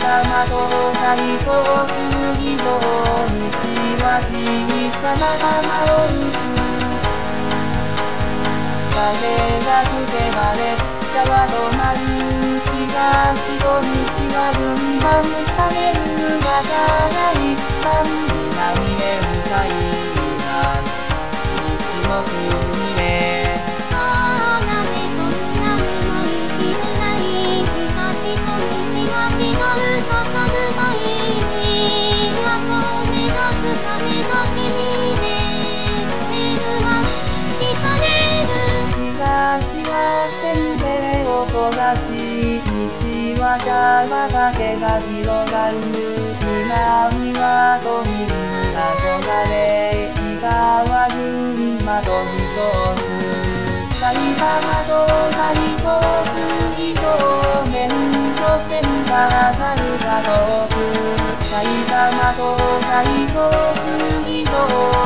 玉と太鼓を次と西は小さな玉を打つ。風が吹けば列車は止まる。東と西は分断される。またが一旦南へ向かいます。西の国へ。 ああなぜそんな思い切れない。東と西は違う佇まい。都を目指すためだけにレールは引かれる。 東はせんべいを焦がし、西は茶畑が広がる。南は都民に憧れ、北は群馬と武装す。埼玉と太鼓を次と免許線が当たるか遠く。埼玉と太鼓を次と